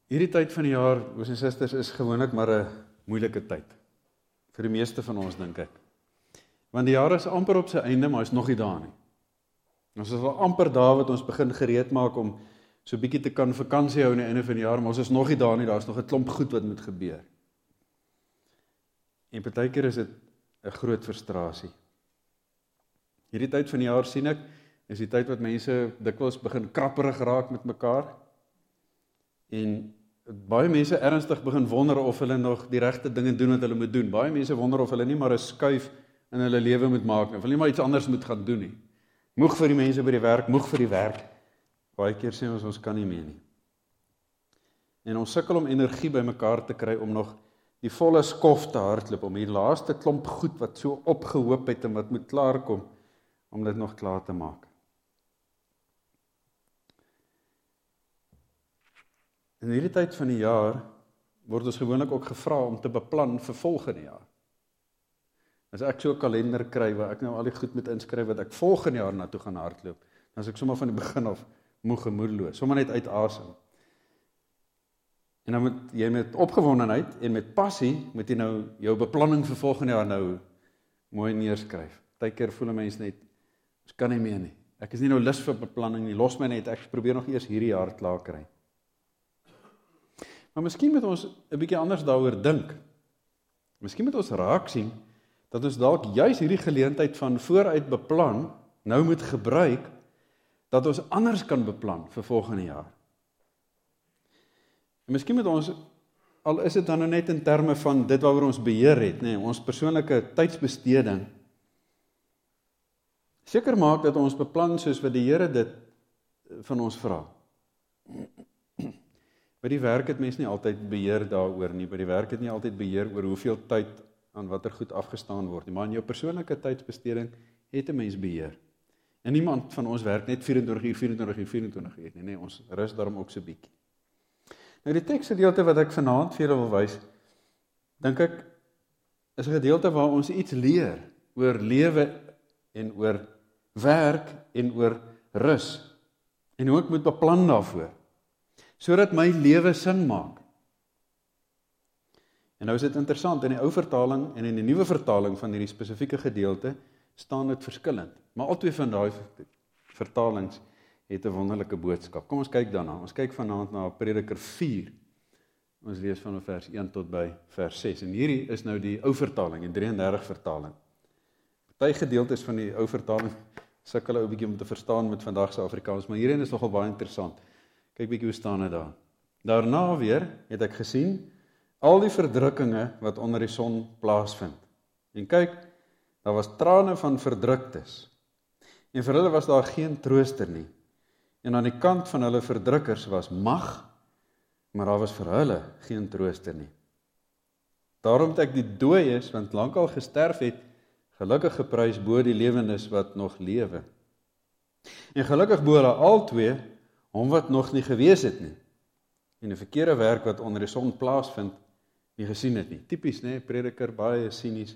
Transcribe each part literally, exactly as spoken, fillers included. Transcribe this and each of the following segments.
Hierdie tyd van die jaar, broers en susters, is gewoonlik maar 'n moeilike tyd. Vir die meeste van ons, dink ek. Want die jaar is amper op sy einde, maar is nog nie daar nie. Ons is al amper daar wat ons begin gereed maak om so 'n bietjie te kan vakansie hou aan die einde van die jaar, maar ons is nog nie daar nie, daar is nog 'n klomp goed wat moet gebeur. En partykeer is dit 'n groot frustrasie. Hierdie tyd van die jaar sien ek, is die tyd wat mense dikwels begin krapperig raak met mekaar. En baie mense ernstig begin wonder of hulle nog die regte dinge doen wat hulle moet doen. Baie mense wonder of hulle nie maar 'n skuif in hulle lewe moet maak nie, of hulle nie maar iets anders moet gaan doen nie. Moeg vir die mense by die werk, moeg vir die werk. Baie keer sê ons, ons kan nie meer nie. En ons sukkel om energie by mekaar te kry om nog die volle skof te hardloop, om die laaste klomp goed wat so opgehoop het en wat moet klaarkom, om dit nog klaar te maak. In hierdie tyd van die jaar word ons gewoonlik ook gevra om te beplan vir volgende jaar. As ek so 'n kalender kry waar ek nou al die goed moet inskryf wat ek volgende jaar na toe gaan hardloop, dan is ek sommer van die begin af moeg en moedeloos, sommer net uit asem. En dan moet jy met opgewondenheid en met passie moet jy nou jou beplanning vir volgende jaar nou mooi neerskryf. Partykeer voel 'n mens net, ons kan nie meer nie. Ek is nie nou lus vir beplanning nie, los my net, ek probeer nog eers hierdie jaar klaar kry. Maar miskien moet ons 'n bietjie anders daaroor dink. Miskien moet ons raak sien dat ons dalk juis hierdie geleentheid van vooruit beplan nou moet gebruik dat ons anders kan beplan vir volgende jaar. En miskien moet ons, al is dit dan nou net in terme van dit waaroor ons beheer het, nee, ons persoonlike tydsbesteding, seker maak dat ons beplan soos wat die Here dit van ons vra. By die werk het mens nie altyd beheer daaroor nie, by die werk het nie altyd beheer oor hoeveel tyd aan watter goed afgestaan word nie, maar in jou persoonlike tydsbesteding het 'n mens beheer. En niemand van ons werk net vyf-en-twintig uur, vyf-en-twintig uur, vyf-en-twintig uur nie, nee, ons rus daarom ook so bietjie. Nou die teksgedeelte wat ek vanaand vir julle wil wys, dink ek, is 'n gedeelte waar ons iets leer oor lewe en oor werk en oor rus, en hoe ek moet beplan daarvoor, sodat my lewe sin maak. En nou is dit interessant, in die ou vertaling en in die nuwe vertaling van hierdie spesifieke gedeelte, staan dit verskillend. Maar albei van daai vertalings het 'n wonderlike boodskap. Kom ons kyk daarna. Ons kyk vanaand na Prediker vier. Ons lees van vers een tot by vers ses. En hierdie is nou die ou vertaling, die drieëndertig vertaling. Party gedeeltes van die ou vertaling sukkel ou 'n bietjie om te verstaan met vandag se Afrikaans, maar hierin is nogal baie interessant. Kyk bietjie hoe staan dit daar. Daarna weer het ek gesien al die verdrukkinge wat onder die son plaasvind. En kyk, daar was trane van verdruktes. En vir hulle was daar geen trooster nie. En aan die kant van hulle verdrukkers was mag, maar daar was vir hulle geen trooster nie. Daarom het ek die dooies, want lankal gesterf het, gelukkig geprys bo die lewendes wat nog lewe. En gelukkig bo hulle altwee, hom wat nog nie gewees het nie, en 'n verkeerde werk wat onder die son plaasvind, nie gesien het nie. Typies, nee, Prediker, baie sinies.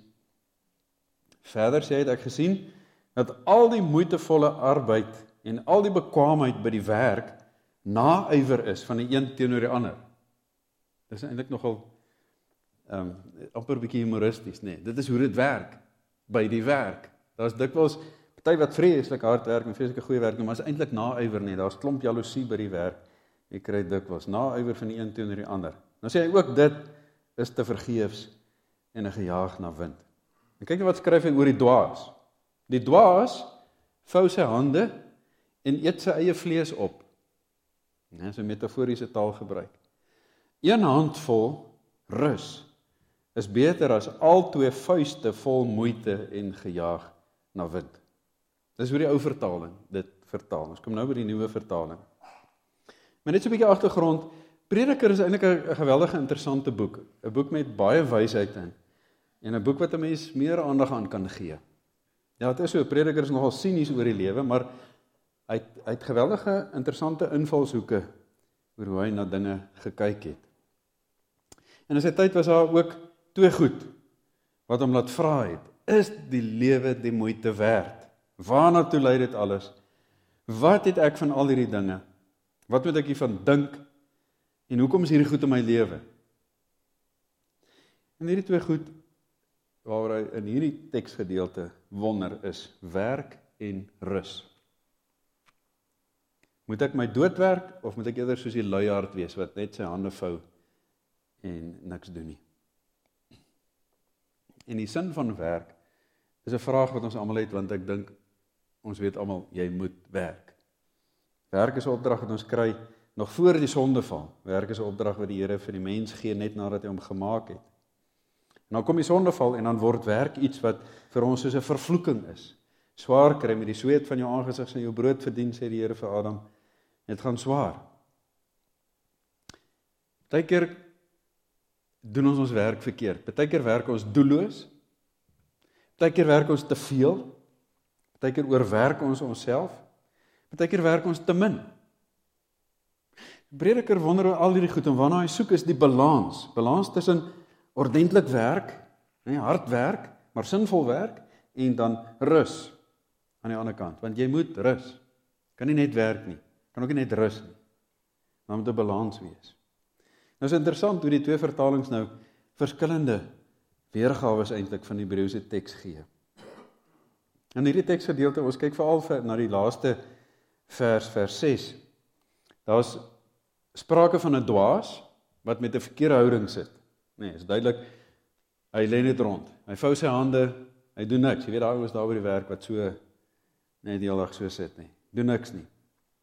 Verder sê het ek gesien, dat al die moeitevolle arbeid, en al die bekwaamheid by die werk, naaiwer is van die een teenoor die ander. Dit is eintlik nogal, um, amper 'n bietjie humoristies, nee, dit is hoe dit werk, by die werk. Daar is dikwels, party wat vreeslik hard werk, en vreeslike goeie werk, maar is eintlik naaiwer nie, daar is klomp jaloesie by die werk, jy kry dikwels, naaiwer van die een teenoor die ander. Nou sê hy ook, dit is te vergeefs, en 'n gejaag na wind. En kyk wat skryf hy oor die dwaas. Die dwaas vou sy hande, en eet sy eie vlees op. Ja, so metaforiese taal gebruik. Een handvol rus is beter as al twee vuiste vol moeite en gejaag na wind. Dis hoe die ou vertaling dit vertaal. Ons kom nou by die nuwe vertaling. Maar net so 'n bietjie agtergrond. Prediker is eintlik 'n geweldige interessante boek. 'n Boek met baie wysheid in. En 'n boek wat 'n mens meer aandag aan kan gee. Ja, dit is so, Prediker is nogal sinies oor die lewe, maar hy het, hy het geweldige interessante invalshoeke oor hoe hy na dinge gekyk het. En in sy tyd was daar ook twee goed wat hom laat vra het. Is die lewe die moeite werd? Waarna toe lei dit alles? Wat het ek van al hierdie dinge? Wat moet ek hiervan dink? En hoekom is hierdie goed in my lewe? En hierdie twee goed, waar hy in hierdie teksgedeelte wonder is, werk en rus. Moet ek my doodwerk, of moet ek eerder soos die luiaard wees, wat net sy hande vou en niks doen nie? En die sin van werk, is 'n vraag wat ons almal het, want ek dink, ons weet almal, jy moet werk. Werk is 'n opdrag wat ons kry, nog voor die sondeval. Werk is 'n opdrag wat die Here vir die mens gee, net nadat hy hom gemaak het. En dan kom die sondeval, en dan word werk iets wat vir ons soos 'n vervloeking is. Swaar kry met die sweet van jou aangesig sal jou brood verdien, sê die Here vir Adam. Dit gaan swaar. Partykeer doen ons ons werk verkeerd. Partykeer werk ons doelloos. Partykeer werk ons te veel. Partykeer oorwerk ons onsself. Partykeer werk ons te min. Die Prediker wonder oor al hierdie goed, en waarna hy soek is die balans. Balans tussen ordentlik werk, nee, hard werk, maar sinvol werk, en dan rus aan die ander kant. Want jy moet rus. Kan nie net werk nie. Kan ook nie net rus nie. Maar moet 'n balans wees. Nou is interessant hoe die twee vertalings nou verskillende weergawe eintlik van die Hebreëse teks gee. In hierdie teksgedeelte, ons kyk veral na die laaste vers, vers ses. Daar's sprake van 'n dwaas wat met 'n verkeerde houding sit. Nee, is duidelik, hy lê net rond. Hy vou sy hande, hy doen niks. Jy weet daar ouens daar by die werk wat so net die hele dag so sit nie. Doen niks nie.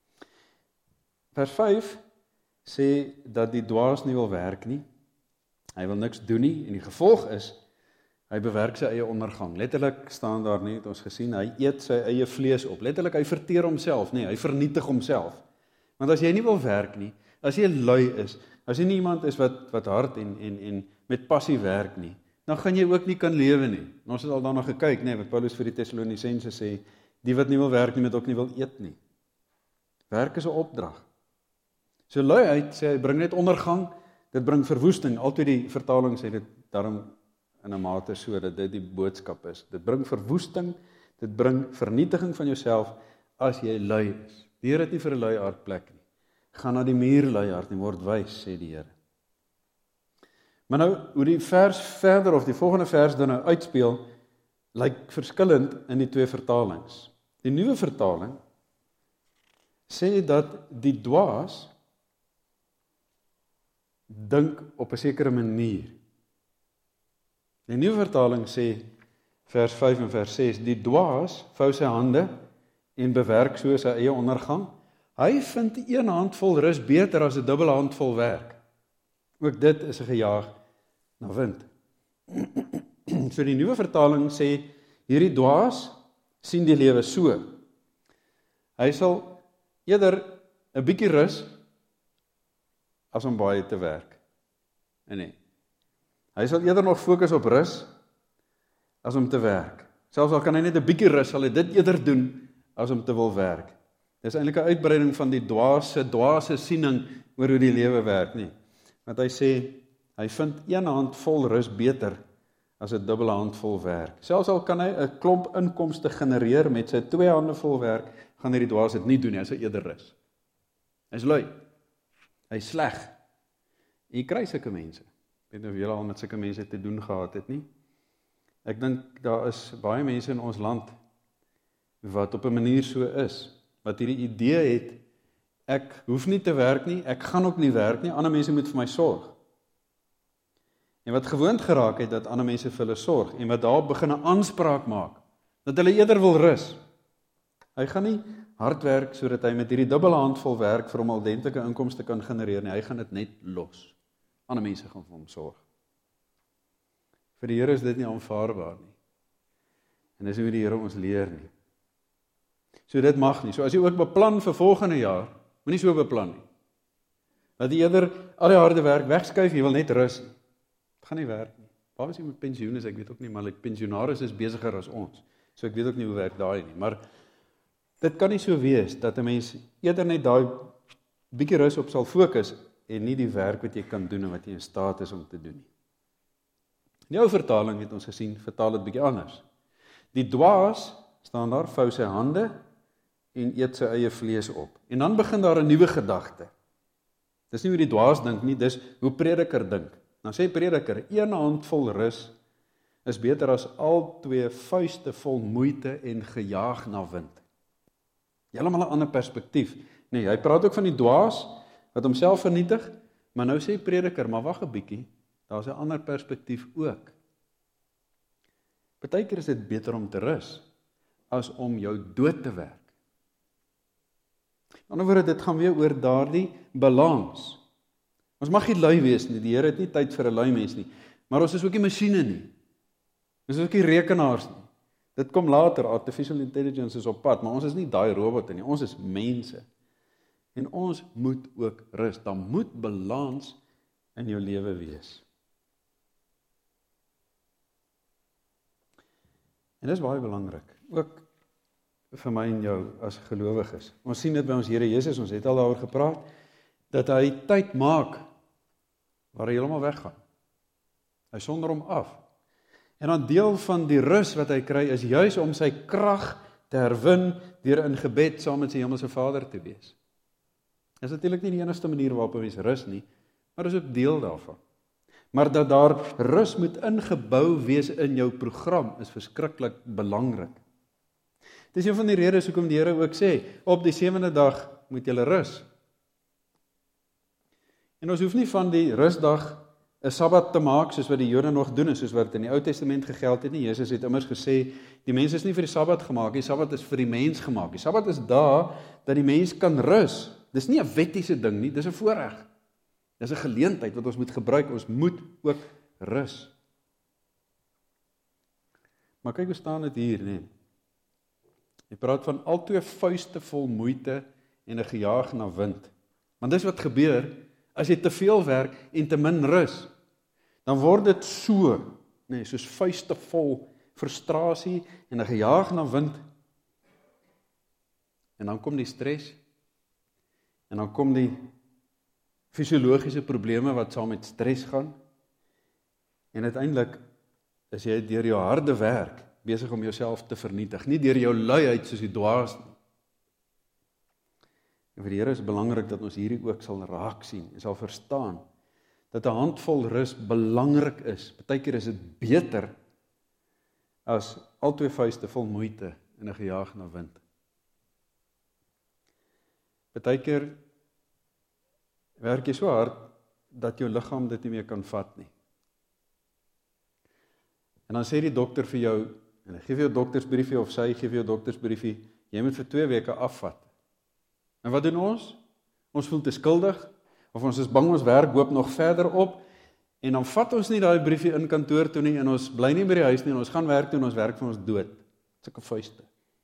Vers vyf sê dat die dwaas nie wil werk nie. Hy wil niks doen nie, en die gevolg is, hy bewerk sy eie ondergang. Letterlik staan daar nie, het ons gesien, hy eet sy eie vlees op. Letterlik, hy verteer homself, nee, hy vernietig homself. Want as jy nie wil werk nie, as jy lui is, as jy nie iemand is wat, wat hard en, en, en met passie werk nie, dan gaan jy ook nie kan lewe nie. En ons het al daarna gekyk, nee, wat Paulus vir die Tessalonisense sê, die wat nie wil werk nie, moet ook nie wil eet nie. Werk is 'n opdrag. So luiheid sê, hy bring net ondergang, dit bring verwoesting, altyd die vertaling sê dit daarom in 'n mate so, dat dit die boodskap is. Dit bring verwoesting, dit bring vernietiging van jouself, as jy lui is. Die Here het nie vir 'n luiaard plek nie. Gaan na die muur luiaard en word wys, sê die Here. Maar nou, hoe die vers verder, of die volgende vers dan nou uitspeel, lyk verskillend in die twee vertalings. Die nuwe vertaling sê dat die dwaas dink op 'n sekere manier. Die nuwe vertaling sê, vers vyf en vers ses, die dwaas vou sy hande en bewerk so sy eie ondergang. Hy vind een handvol rus beter as 'n dubbele handvol werk. Ook dit is 'n gejaag na wind. So die nuwe vertaling sê, hierdie dwaas sien die lewe so. Hy sal eerder 'n bietjie rus as om baie te werk. En nee. Hy sal eerder nog fokus op rus as om te werk. Selfs al kan hy net 'n bietjie rus, sal hy dit eerder doen as om te wil werk. Dis eintlik 'n uitbreiding van die dwaase, dwaase siening oor hoe die lewe werk, nie. Want hy sê, hy vind een hand vol rus beter as 'n dubbele hand vol werk. Selfs al kan hy 'n klomp inkomste genereer met sy twee hande vol werk, gaan hy die dwaas dit nie doen nie, hy sal eerder rus. Hy's lui. Hy's sleg. En jy kry sulke mense. Ek weet nie of julle al met sulke mense te doen gehad het nie. Ek dink daar is baie mense in ons land wat op 'n manier so is, wat hierdie idee het, ek hoef nie te werk nie, ek gaan ook nie werk nie, ander mense moet vir my sorg. En wat gewoond geraak het, dat ander mense vir hulle sorg, en wat daar begin 'n aanspraak maak, dat hulle eerder wil rus. Hy gaan nie hard werk, sodat hy met hierdie dubbele handvol werk vir hom aldentlike inkomste kan genereer nie, hy gaan dit net los. Ander mense gaan vir hom sorg. Vir die Here is dit nie aanvaarbaar nie. En dis hoe die Here ons leer nie. So dit mag nie. So as jy ook beplan vir volgende jaar, moenie so beplan nie. Dat jy eerder al die harde werk wegskuif, jy wil net rus. Dit gaan nie werk nie. Waar is jy met pensioen is, ek weet ook nie, maar like, pensionaris is besigger as ons. So ek weet ook nie hoe werk daai nie. Maar dit kan nie so wees, dat 'n mens eerder net daai bietjie rus op sal fokus, en nie die werk wat jy kan doen, en wat jy in staat is om te doen nie. In die ou vertaling het ons gesien, vertaal dit bietjie anders. Die dwaas, staan daar, vou sy hande, en eet sy eie vlees op. En dan begin daar 'n nuwe gedagte. Dis nie hoe die dwaas dink nie, dis hoe prediker dink. Nou sê prediker, een handvol rus is beter as al twee vuiste vol moeite en gejaag na wind. Heeltemal 'n ander perspektief. Nee, hy praat ook van die dwaas wat homself vernietig, maar nou sê prediker, maar wag 'n bietjie, daar's 'n ander perspektief ook. Partykeer is dit beter om te rus as om jou dood te werk. Aan die ander woorde, dit gaan weer oor daardie balans. Ons mag nie lui wees nie, die Here het nie tyd vir 'n lui mens nie, maar ons is ook nie masjiene nie. Ons is ook nie rekenaars nie. Dit kom later, artificial intelligence is op pad, maar ons is nie daai robotte nie, ons is mense. En ons moet ook rus, daar moet balans in jou lewe wees. En dis baie belangrik, ook vir my en jou as gelowiges. Ons sien dit by ons Here Jesus, ons het al daaroor gepraat, dat hy tyd maak waar hy heeltemal weggaan. Hy sonder hom af. En dan deel van die rus wat hy kry is juis om sy krag te herwin deur in gebed saam met sy hemelse Vader te wees. Dit is natuurlik nie die enigste manier waarop mens rus nie, maar dis ook deel daarvan. Maar dat daar rus moet ingebou wees in jou program is verskriklik belangrik. Dis een van die redes hoekom die Here ook sê, op die sewende dag moet julle rus. En ons hoef nie van die rusdag 'n Sabbat te maak, soos wat die Jode nog doen, en soos wat in die Ou Testament gegeld het nie. Jesus het immers gesê, die mens is nie vir die Sabbat gemaak, die Sabbat is vir die mens gemaak. Die Sabbat is daar, dat die mens kan rus. Dis nie 'n wettiese ding nie, dis 'n voorreg. Dis 'n geleentheid wat ons moet gebruik, ons moet ook rus. Maar kyk hoe staan dit hier, nee. Hy praat van al twee vuiste vol moeite en 'n gejaag na wind. Want dis wat gebeur, as jy te veel werk en te min rus, dan word dit so, nee, soos vuiste vol frustrasie en 'n gejaag na wind. En dan kom die stres, en dan kom die fisiologiese probleme wat saam met stres gaan, en uiteindelik is jy deur jou harde werk besig om jouself te vernietig, nie deur jou luiheid soos die dwaas nie. En vir die Here is belangrik dat ons hierdie ook sal raak sien, en sal verstaan, dat 'n handvol rus belangrik is. Partykeer is dit beter, as al twee vuiste vol moeite, en 'n gejaag na wind. Partykeer werk jy so hard, dat jou liggaam dit nie meer kan vat nie. En dan sê die dokter vir jou, en hy gee vir jou doktersbriefie, of sy gee vir jou doktersbriefie, jy moet vir twee weke afvat. En wat doen ons? Ons voel te skuldig, of ons is bang ons werk hoop nog verder op, en dan vat ons nie daai briefie in kantoor toe nie, en ons bly nie by die huis nie, en ons gaan werk toe, en ons werk vir ons dood. Sulke vuiste.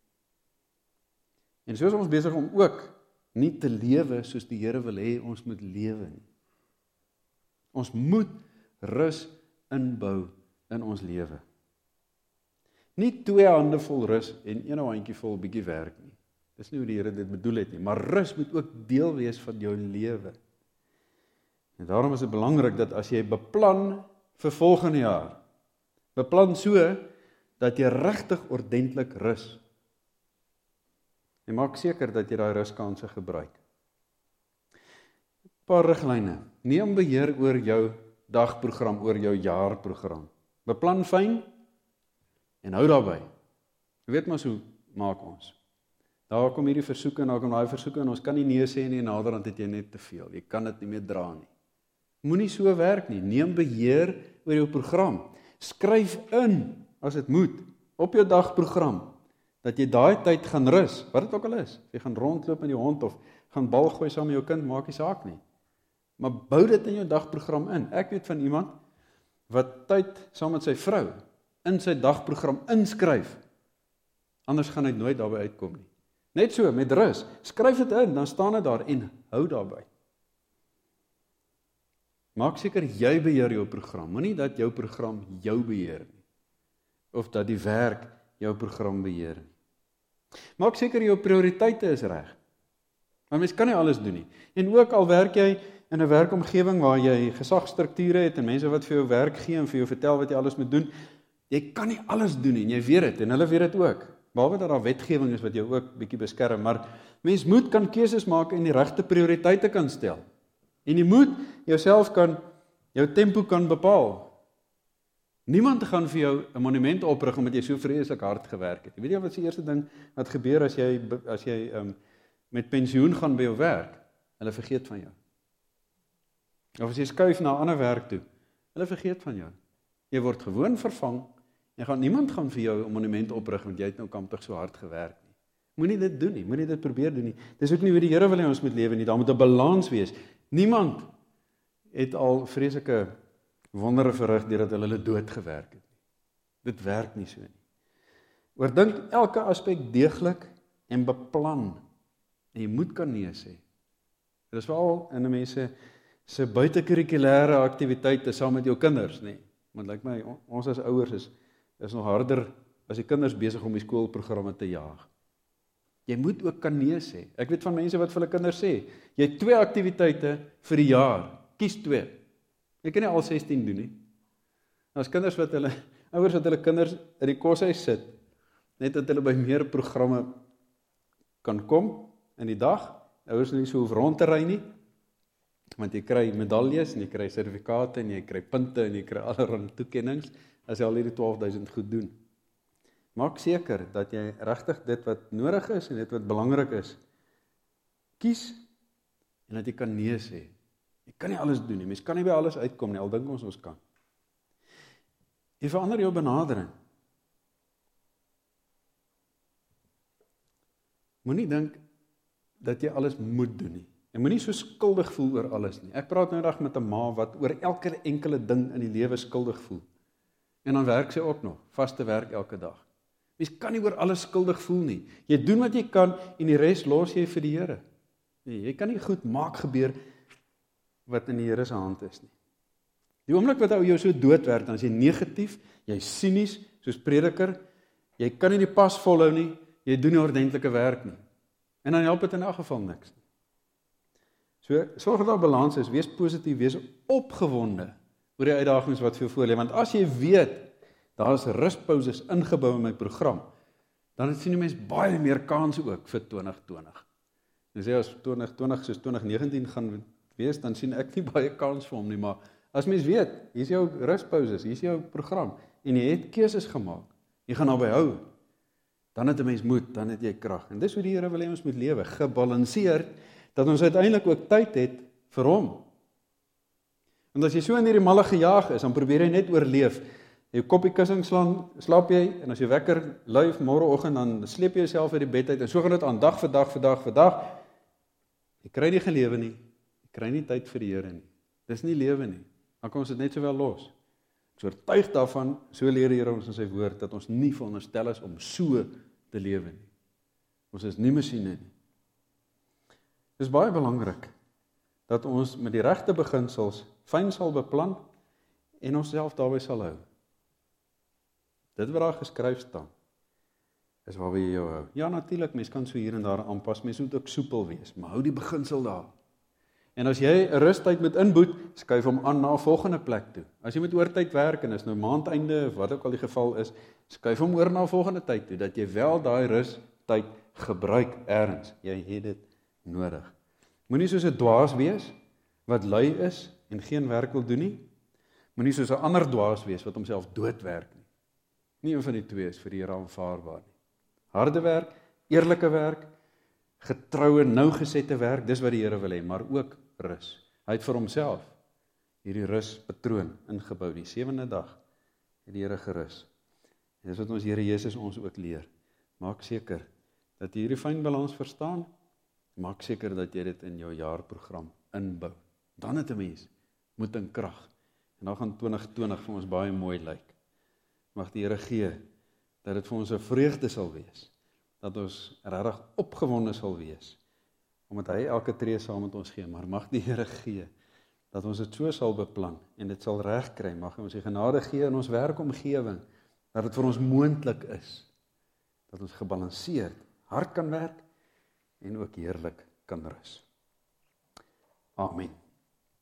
En so is ons besig om ook nie te lewe soos die Here wil hê ons moet lewe nie. Ons moet rus inbou in ons lewe. Nie twee hande vol rus en een handjie vol bietjie werk nie. Dis nie hoe die Here dit bedoel het nie, maar rus moet ook deel wees van jou lewe. En daarom is dit belangrik dat as jy beplan vir volgende jaar, beplan so dat jy regtig ordentlik rus. En maak seker dat jy daai ruskanse gebruik. 'n Paar riglyne. Neem beheer oor jou dagprogram, oor jou jaarprogram. Beplan fyn en hou daarby. Jy weet mos hoe maak ons. Daar kom hierdie versoeke en daar kom daai versoeke en ons kan nie nee sê nie, en naderhand het jy net te veel. Jy kan dit nie meer dra nie. Moenie so werk nie. Neem beheer oor jou program. Skryf in, as dit moet, op jou dagprogram, dat jy daai tyd gaan rus, wat dit ook al is. Jy gaan rondloop met die hond, of gaan bal gooi saam met jou kind, maak nie saak nie. Maar bou dit in jou dagprogram in. Ek weet van iemand, wat tyd saam met sy vrou, in sy dagprogram inskryf, anders gaan hy nooit daarby uitkom nie. Net so, met rus, skryf dit in, dan staan dit daar, en hou daarby. Maak seker jy beheer jou program, moenie dat jou program jou beheer nie, of dat die werk jou program beheer. Maak seker jou prioriteite is reg. Want mens kan nie alles doen nie. En ook al werk jy in 'n werkomgewing waar jy gesagstrukture het en mense wat vir jou werk gee en vir jou vertel wat jy alles moet doen, jy kan nie alles doen nie, en jy weet dit, en hulle weet dit ook. Behalwe dat daar wetgewing is wat jou ook bietjie beskerm, maar mens moet kan keuses maak en die regte prioriteite kan stel. En jy moet jouself kan, jou tempo kan bepaal. Niemand gaan vir jou 'n monument oprig omdat jy so vreeslik hard gewerk het. Jy weet jy wat is die eerste ding wat gebeur as jy as jy um, met pensioen gaan by jou werk? Hulle vergeet van jou. Of as jy skuif na 'n ander werk toe, hulle vergeet van jou. Jy word gewoon vervang, en gaan niemand gaan vir jou 'n monument oprig want jy het nou kamptig so hard gewerk nie. Moenie dit doen nie, moenie dit probeer doen nie. Dis ook nie hoe die Here wil hê ons moet lewe nie, daar moet 'n balans wees. Niemand het al vreeslike wondere verrig deurdat hulle hulle dood gewerk het. Dit werk nie so nie. Oordink elke aspek deeglik en beplan. En jy moet kan nee sê. Dit is veral in 'n mense se buitekurrikulêre aktiwiteite saam met jou kinders, nê. Want lyk my ons as ouers is is nog harder as die kinders besig om die skoolprogramme te jaag. Jy moet ook kan nee sê. Ek weet van mense wat vir hulle kinders sê, jy het twee aktiwiteite vir die jaar, kies twee. Jy kan nie al sestien doen nie. As kinders wat hulle, ouers wat hulle kinders in die koshuis sit, net dat hulle by meer programme kan kom in die dag, ouers nie so hoef rond te ry nie, want jy kry medaljes, en jy kry sertifikate, en jy kry punte, en jy kry allerlei toekennings, as jy al hierdie twaalf duisend goed doen. Maak seker dat jy regtig dit wat nodig is, en dit wat belangrik is, kies, en dat jy kan nee sê. Jy kan nie alles doen nie, mens kan nie by alles uitkom nie, al dink ons ons kan. Jy verander jou benadering. Moenie dink dat jy alles moet doen nie. En moenie so skuldig voel oor alles nie. Ek praat nou eendag met 'n ma wat oor elke enkele ding in die lewe skuldig voel. En dan werk sy ook nog, vaste werk elke dag. Mens kan nie oor alles skuldig voel nie. Jy doen wat jy kan en die res los jy vir die Here. Nee, jy kan nie goed maak gebeur wat in die Here se hand is nie. Die oomblik wat ou jou so doodwerk, dan is jy negatief, jy is sinies, soos prediker, jy kan nie die pas volhou nie, jy doen nie ordentlike werk nie. En dan help dit in elk geval niks nie. So, sorg dat daar balans is, wees positief, wees opgewonde oor die uitdagings wat vir jou voor lê, want as jy weet, daar is ruspauses ingebou in my program, dan sien die mens baie meer kans ook vir twintig twintig. En sê as twintig twintig soos twintig negentien gaan wees, dan sien ek nie baie kans vir hom nie, maar as mens weet, hier is jou ruspauses, hier is jou program, en jy het keuses gemaak, jy gaan naby hou, dan het 'n mens moed, dan het jy krag. En dis hoe die Here wil hê ons moet lewe, gebalanseerd, dat ons uiteindelik ook tyd het vir hom. Want as jy so in hierdie malle gejaag is, dan probeer jy net oorleef. Jou koppie kussing slaan, slaap jy, en as jy wekker lui môreoggend, dan sleep jy jouself uit die bed uit, en so gaan dit aan, dag vir dag vir dag vir dag. Jy kry nie gelewe nie, jy kry nie tyd vir die Here nie. Dis nie lewe nie. Dan kan ons dit net sowel los. Ek is oortuig daarvan, so leer die Here ons in sy woord, dat ons nie veronderstel is om so te lewe nie. Ons is nie masjiene nie. Dit is baie belangrik, dat ons met die regte beginsels fyn sal beplan, en onsself daarby sal hou. Dit wat daar geskryf staan, is waarby jy jou hou. Ja, natuurlik, mens kan so hier en daar aanpas, mens moet ook soepel wees, maar hou die beginsel daar. En as jy 'n rustyd moet inboet, skuif hom aan na 'n volgende plek toe. As jy met oortyd werk, en is nou maandeinde, of wat ook al die geval is, skuif hom oor na 'n volgende tyd toe, dat jy wel daai rustyd gebruik ergens. Jy het dit nodig. Moenie soos 'n dwaas wees, wat lui is, en geen werk wil doen nie. Moenie soos 'n ander dwaas wees, wat homself doodwerk nie. Nie een van die twee is vir die Here aanvaarbaar nie. Harde werk, eerlike werk, getroue, nougesette werk, dis wat die Here wil hê, maar ook rus. Hy het vir homself hierdie ruspatroon ingebou, die sewende dag het die Here gerus. En dis wat ons Here Jesus ons ook leer. Maak seker dat jy hierdie fyn balans verstaan, maak seker dat jy dit in jou jaarprogram inbou. Dan het 'n mens moed en krag. En dan gaan twintig twintig vir ons baie mooi lyk. Mag die Here gee dat dit vir ons 'n vreugde sal wees, dat ons regtig opgewonde sal wees, omdat hy elke tree saam met ons gee, maar mag die Here gee, dat ons dit so sal beplan, en dit sal reg kry, mag hy ons die genade gee in ons werkomgewing, dat dit vir ons moontlik is, dat ons gebalanseerd hard kan werk, en ook heerlik kan rus. Amen.